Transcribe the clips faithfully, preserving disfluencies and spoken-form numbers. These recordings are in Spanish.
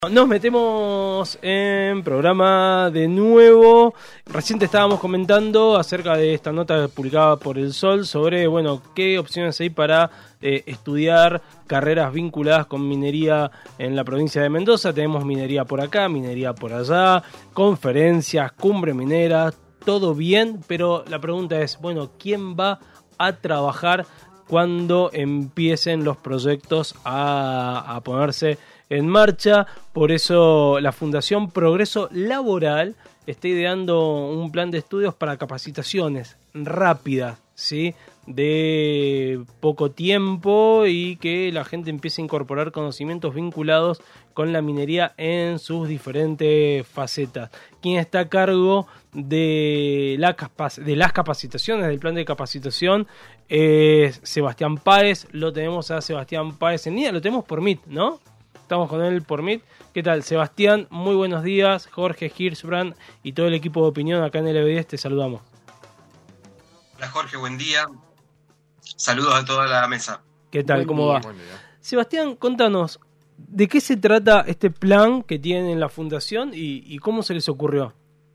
Nos metemos en programa de nuevo. Recién te estábamos comentando acerca de esta nota publicada por El Sol sobre, bueno, qué opciones hay para eh, estudiar carreras vinculadas con minería en la provincia de Mendoza. Tenemos minería por acá, minería por allá, conferencias, cumbre minera, todo bien, pero la pregunta es, bueno, ¿quién va a trabajar cuando empiecen los proyectos a, a ponerse en marcha? Por eso la Fundación Progreso Laboral está ideando un plan de estudios para capacitaciones rápidas, ¿sí?, de poco tiempo, y que la gente empiece a incorporar conocimientos vinculados con la minería en sus diferentes facetas. Quien está a cargo de, la capac- de las capacitaciones, del plan de capacitación, es Sebastián Páez. Lo tenemos a Sebastián Páez en línea, lo tenemos por Meet, ¿no? Estamos con él por Meet. ¿Qué tal, Sebastián? Muy buenos días. Jorge Hirschbrand y todo el equipo de opinión acá en L B diez, te saludamos. Hola Jorge, buen día. Saludos a toda la mesa. ¿Qué tal? Buen ¿Cómo día, va? buen día. Sebastián, contanos, ¿de qué se trata este plan que tienen en la Fundación y, y cómo se les ocurrió?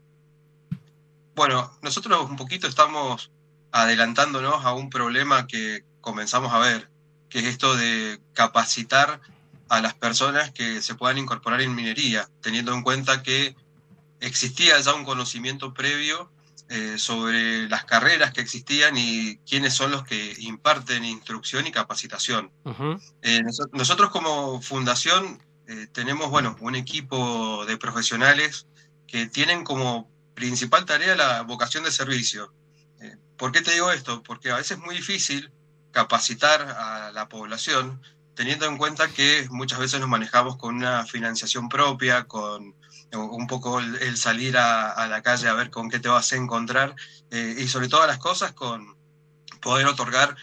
Bueno, nosotros un poquito estamos adelantándonos a un problema que comenzamos a ver, que es esto de capacitar a las personas que se puedan incorporar en minería, teniendo en cuenta que existía ya un conocimiento previo eh, sobre las carreras que existían y quiénes son los que imparten instrucción y capacitación. Uh-huh. Eh, nos, nosotros como fundación eh, tenemos, bueno, un equipo de profesionales que tienen como principal tarea la vocación de servicio. Eh, ¿Por qué te digo esto? Porque a veces es muy difícil capacitar a la población, teniendo en cuenta que muchas veces nos manejamos con una financiación propia, con un poco el, el salir a, a la calle a ver con qué te vas a encontrar, eh, y sobre todas las cosas con poder otorgar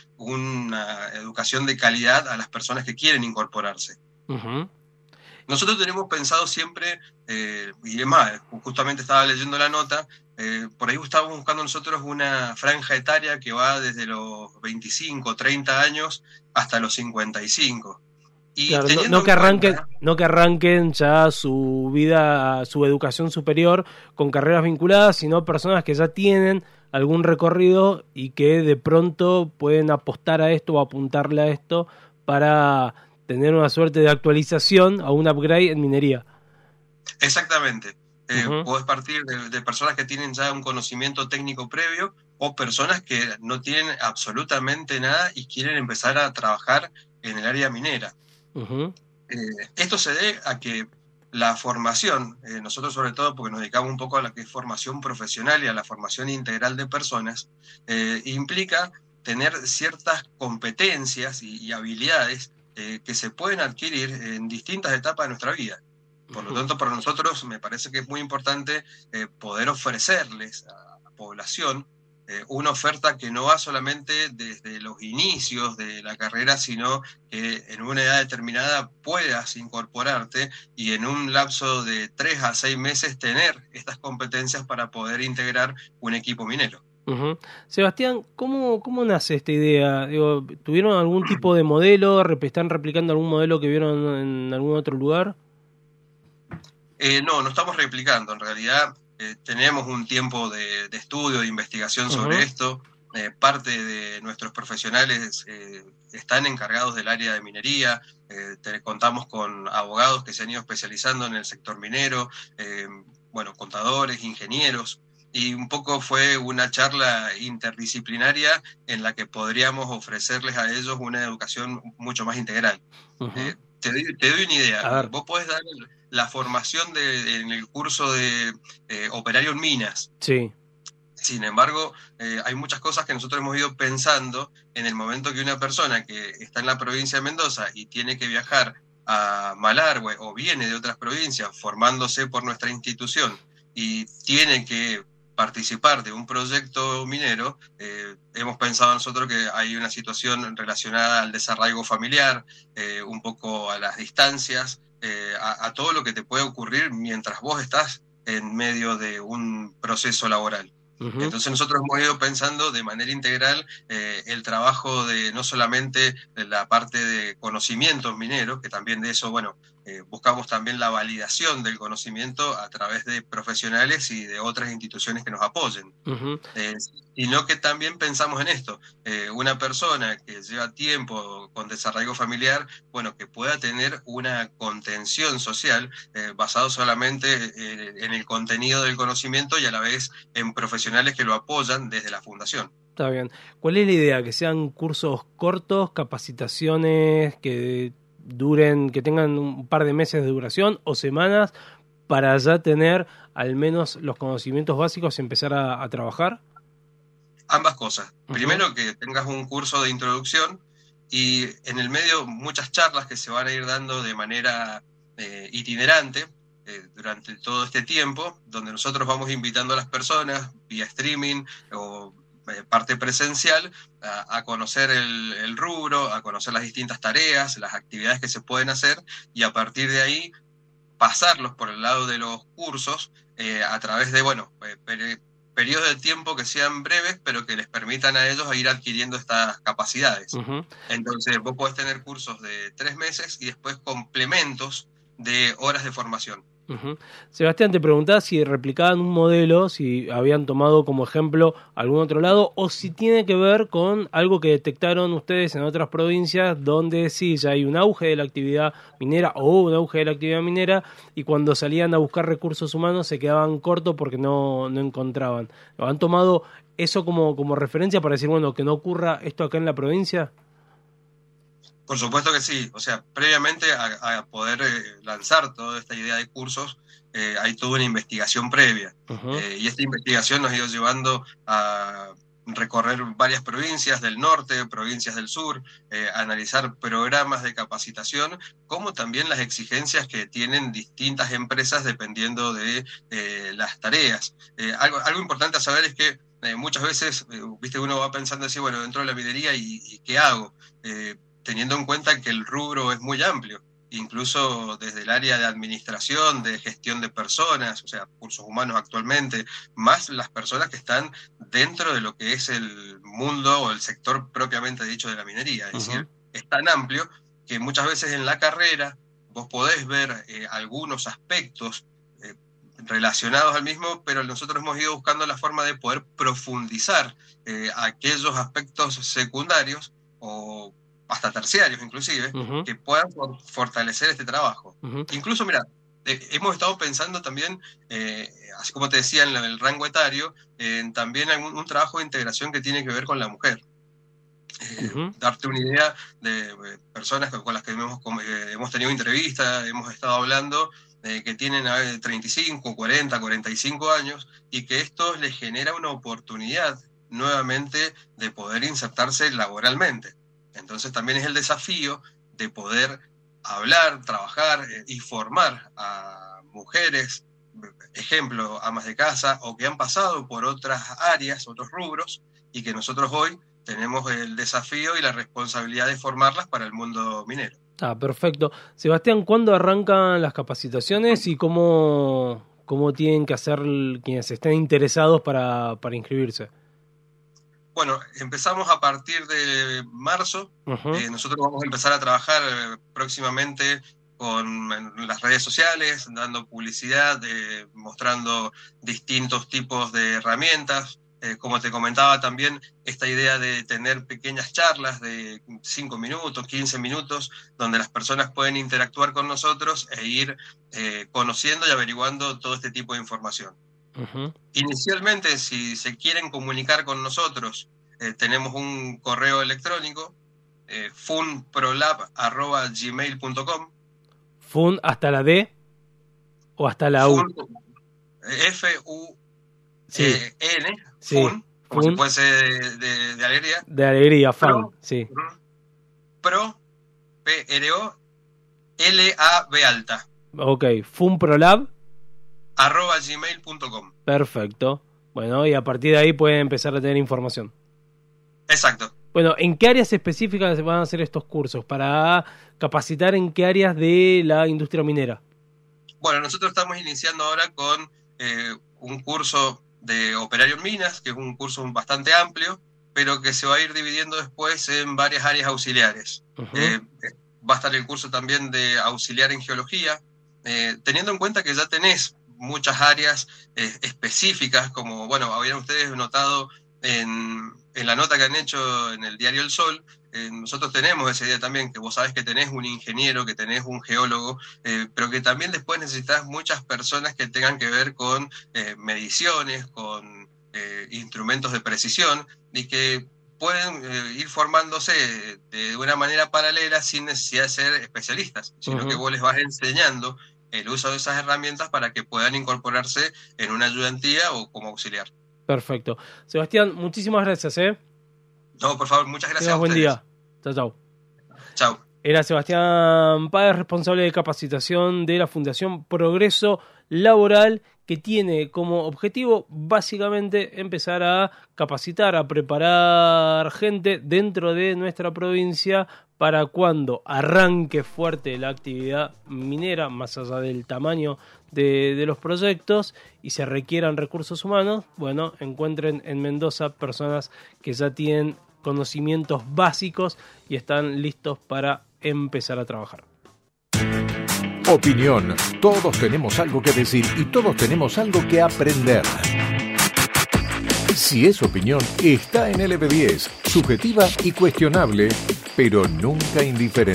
una educación de calidad a las personas que quieren incorporarse. Uh-huh. Nosotros tenemos pensado siempre, eh, y es más, justamente estaba leyendo la nota, eh, por ahí estábamos buscando nosotros una franja etaria que va desde los veinticinco, treinta años hasta los cincuenta y cinco. Y claro, no, no, que arranquen, cuenta, no que arranquen ya su vida, su educación superior con carreras vinculadas, sino personas que ya tienen algún recorrido y que de pronto pueden apostar a esto o apuntarle a esto para tener una suerte de actualización a un upgrade en minería. Exactamente. Eh, uh-huh. Podés partir de, de personas que tienen ya un conocimiento técnico previo o personas que no tienen absolutamente nada y quieren empezar a trabajar en el área minera. Uh-huh. Eh, esto se debe a que la formación, eh, nosotros sobre todo porque nos dedicamos un poco a la que es formación profesional y a la formación integral de personas, eh, implica tener ciertas competencias y, y habilidades eh, que se pueden adquirir en distintas etapas de nuestra vida. Por lo tanto, para nosotros me parece que es muy importante eh, poder ofrecerles a la población eh, una oferta que no va solamente desde los inicios de la carrera, sino que en una edad determinada puedas incorporarte y en un lapso de tres a seis meses tener estas competencias para poder integrar un equipo minero. Uh-huh. Sebastián, ¿cómo, ¿cómo nace esta idea? Digo, ¿tuvieron algún tipo de modelo? ¿Están replicando algún modelo que vieron en algún otro lugar? Eh, no, no estamos replicando. En realidad eh, tenemos un tiempo de, de estudio, de investigación sobre uh-huh. esto. Eh, parte de nuestros profesionales eh, están encargados del área de minería. Eh, te, contamos con abogados que se han ido especializando en el sector minero, eh, bueno, contadores, ingenieros. Y un poco fue una charla interdisciplinaria en la que podríamos ofrecerles a ellos una educación mucho más integral. Uh-huh. Eh, te, doy, te doy una idea. Vos podés dar la formación de, en el curso de eh, operario en minas. Sí. Sin embargo, eh, hay muchas cosas que nosotros hemos ido pensando en el momento que una persona que está en la provincia de Mendoza y tiene que viajar a Malargüe o viene de otras provincias formándose por nuestra institución y tiene que participar de un proyecto minero, eh, hemos pensado nosotros que hay una situación relacionada al desarraigo familiar, eh, un poco a las distancias, eh, a, a todo lo que te puede ocurrir mientras vos estás en medio de un proceso laboral. Uh-huh. Entonces nosotros hemos ido pensando de manera integral eh, el trabajo de no solamente de la parte de conocimientos mineros, que también de eso, bueno, eh, buscamos también la validación del conocimiento a través de profesionales y de otras instituciones que nos apoyen. Uh-huh. Eh, sino que también pensamos en esto, eh, una persona que lleva tiempo con desarraigo familiar, bueno, que pueda tener una contención social eh, basado solamente eh, en el contenido del conocimiento y a la vez en profesionales que lo apoyan desde la fundación. Está bien. ¿Cuál es la idea? ¿Que sean cursos cortos, capacitaciones que duren, que tengan un par de meses de duración o semanas para ya tener al menos los conocimientos básicos y empezar a, a trabajar? Ambas cosas. Uh-huh. Primero, que tengas un curso de introducción y en el medio muchas charlas que se van a ir dando de manera eh, itinerante eh, durante todo este tiempo, donde nosotros vamos invitando a las personas vía streaming o eh, parte presencial a, a conocer el, el rubro, a conocer las distintas tareas, las actividades que se pueden hacer y a partir de ahí pasarlos por el lado de los cursos eh, a través de, bueno, eh, per- periodos de tiempo que sean breves, pero que les permitan a ellos ir adquiriendo estas capacidades. Uh-huh. Entonces, vos podés tener cursos de tres meses y después complementos de horas de formación. Uh-huh. Sebastián, te preguntaba si replicaban un modelo, si habían tomado como ejemplo algún otro lado, o si tiene que ver con algo que detectaron ustedes en otras provincias donde sí, ya hay un auge de la actividad minera o un auge de la actividad minera y cuando salían a buscar recursos humanos se quedaban cortos porque no, no encontraban. ¿Han tomado eso como, como referencia para decir, bueno, que no ocurra esto acá en la provincia? Por supuesto que sí, o sea, previamente a, a poder eh, lanzar toda esta idea de cursos, eh, hay toda una investigación previa. Uh-huh. eh, y esta investigación nos ha ido llevando a recorrer varias provincias del norte, provincias del sur, eh, a analizar programas de capacitación, como también las exigencias que tienen distintas empresas dependiendo de eh, las tareas. Eh, algo, algo importante a saber es que eh, muchas veces, eh, viste, uno va pensando así, bueno, dentro de la minería, ¿y, y qué hago? Eh, teniendo en cuenta que el rubro es muy amplio, incluso desde el área de administración, de gestión de personas, o sea, recursos humanos actualmente, más las personas que están dentro de lo que es el mundo o el sector propiamente dicho de la minería. Es uh-huh. decir, es tan amplio que muchas veces en la carrera vos podés ver eh, algunos aspectos eh, relacionados al mismo, pero nosotros hemos ido buscando la forma de poder profundizar eh, aquellos aspectos secundarios o hasta terciarios inclusive, uh-huh. que puedan for- fortalecer este trabajo. Uh-huh. Incluso, mira, eh, hemos estado pensando también, eh, así como te decía en el rango etario, en eh, también en un, un trabajo de integración que tiene que ver con la mujer. Eh, uh-huh. Darte una idea de eh, personas con las que hemos, eh, hemos tenido entrevistas, hemos estado hablando, eh, que tienen eh, treinta y cinco, cuarenta, cuarenta y cinco años, y que esto les genera una oportunidad nuevamente de poder insertarse laboralmente. Entonces también es el desafío de poder hablar, trabajar eh, y formar a mujeres, ejemplo, amas de casa, o que han pasado por otras áreas, otros rubros, y que nosotros hoy tenemos el desafío y la responsabilidad de formarlas para el mundo minero. Ah, perfecto. Sebastián, ¿cuándo arrancan las capacitaciones y cómo, cómo tienen que hacer quienes estén interesados para, para inscribirse? Bueno, empezamos a partir de marzo. Uh-huh. Eh, nosotros vamos a empezar a trabajar eh, próximamente con en las redes sociales, dando publicidad, eh, mostrando distintos tipos de herramientas. Eh, como te comentaba también, esta idea de tener pequeñas charlas de cinco minutos, quince minutos, donde las personas pueden interactuar con nosotros e ir eh, conociendo y averiguando todo este tipo de información. Uh-huh. Inicialmente, si se quieren comunicar con nosotros, eh, tenemos un correo electrónico, eh, funprolab arroba gmail punto com. ¿Fun hasta la D o hasta la U? Fun, F U sí. eh, N, sí. Fun, como fun. si fuese de, de, de alegría. De alegría, fan, pro, sí. Pro, P R O, L A B alta. Ok, funprolab arroba gmail punto com. Perfecto. Bueno, y a partir de ahí pueden empezar a tener información. Exacto. Bueno, ¿en qué áreas específicas van a hacer estos cursos? Para capacitar en qué áreas de la industria minera. Bueno, nosotros estamos iniciando ahora con eh, un curso de operario en minas, que es un curso bastante amplio, pero que se va a ir dividiendo después en varias áreas auxiliares. Uh-huh. Eh, va a estar el curso también de auxiliar en geología, eh, teniendo en cuenta que ya tenés muchas áreas eh, específicas, como, bueno, habían ustedes notado en, en la nota que han hecho en el diario El Sol. Eh, nosotros tenemos esa idea también, que vos sabés que tenés un ingeniero, que tenés un geólogo, eh, pero que también después necesitas muchas personas que tengan que ver con eh, mediciones, con eh, instrumentos de precisión, y que pueden eh, ir formándose de una manera paralela sin necesidad de ser especialistas, sino uh-huh. que vos les vas enseñando el uso de esas herramientas para que puedan incorporarse en una ayudantía o como auxiliar. Perfecto. Sebastián, muchísimas gracias, ¿eh? No, por favor, muchas gracias Tengas a buen ustedes. día. Chao, chao. Chao. Era Sebastián Páez, responsable de capacitación de la Fundación Progreso Laboral, que tiene como objetivo básicamente empezar a capacitar, a preparar gente dentro de nuestra provincia para cuando arranque fuerte la actividad minera, más allá del tamaño de, de los proyectos, y se requieran recursos humanos, bueno, encuentren en Mendoza personas que ya tienen conocimientos básicos y están listos para empezar a trabajar. Opinión. Todos tenemos algo que decir y todos tenemos algo que aprender. Si es opinión, está en L B diez. Subjetiva y cuestionable, pero nunca indiferente.